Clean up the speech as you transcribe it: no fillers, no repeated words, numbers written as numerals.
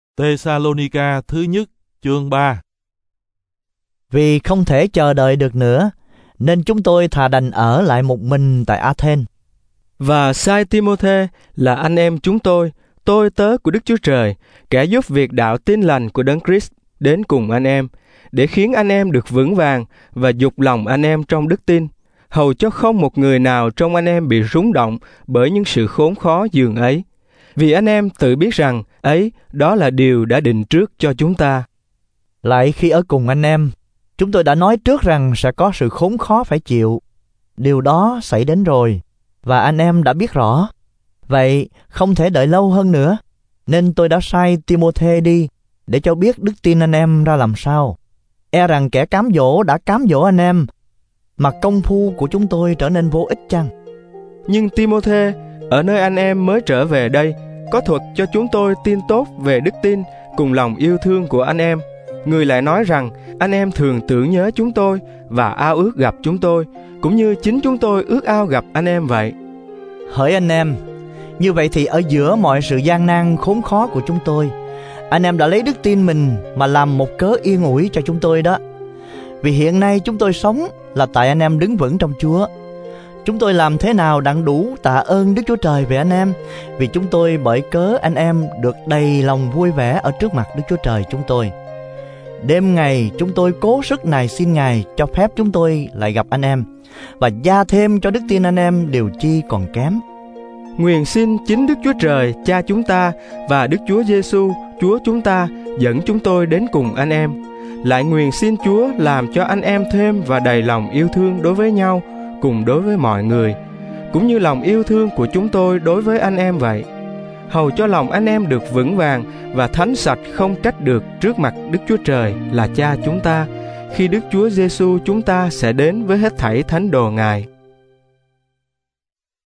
Tê-sa-lô-ni-ca thứ nhất chương 3. Vì không thể chờ đợi được nữa, nên chúng tôi thà đành ở lại một mình tại Athên. Và sai Ti-mô-thê là anh em chúng tôi tớ của Đức Chúa Trời, kẻ giúp việc đạo tin lành của Đấng Christ đến cùng anh em, để khiến anh em được vững vàng và dục lòng anh em trong đức tin, hầu cho không một người nào trong anh em bị rúng động bởi những sự khốn khó dường ấy. Vì anh em tự biết rằng đó là điều đã định trước cho chúng ta. Lại khi ở cùng anh em, chúng tôi đã nói trước rằng sẽ có sự khốn khó phải chịu. Điều đó xảy đến rồi, và anh em đã biết rõ. Vậy không thể đợi lâu hơn nữa, nên tôi đã sai Ti-mô-thê đi để cho biết đức tin anh em ra làm sao. E rằng kẻ cám dỗ đã cám dỗ anh em, mà công phu của chúng tôi trở nên vô ích chăng? Nhưng Ti-mô-thê ở nơi anh em mới trở về đây có thuật cho chúng tôi tin tốt về đức tin cùng lòng yêu thương của anh em. Người lại nói rằng anh em thường tưởng nhớ chúng tôi và ao ước gặp chúng tôi, cũng như chính chúng tôi ước ao gặp anh em vậy. Hỡi anh em, như vậy thì ở giữa mọi sự gian nan khốn khó của chúng tôi, anh em đã lấy đức tin mình mà làm một cớ yên ủi cho chúng tôi đó. Vì hiện nay chúng tôi sống là tại anh em đứng vững trong Chúa. Chúng tôi làm thế nào đặng đủ tạ ơn Đức Chúa Trời về anh em, vì chúng tôi bởi cớ anh em được đầy lòng vui vẻ ở trước mặt Đức Chúa Trời chúng tôi. Đêm ngày chúng tôi cố sức nài xin Ngài cho phép chúng tôi lại gặp anh em, và gia thêm cho đức tin anh em điều chi còn kém. Nguyện xin chính Đức Chúa Trời Cha chúng ta và Đức Chúa Giêsu Chúa chúng ta dẫn chúng tôi đến cùng anh em. Lại nguyện xin Chúa làm cho anh em thêm và đầy lòng yêu thương đối với nhau cùng đối với mọi người, cũng như lòng yêu thương của chúng tôi đối với anh em vậy. Hầu cho lòng anh em được vững vàng và thánh sạch không trách được trước mặt Đức Chúa Trời là Cha chúng ta, khi Đức Chúa Giêsu chúng ta sẽ đến với hết thảy thánh đồ Ngài.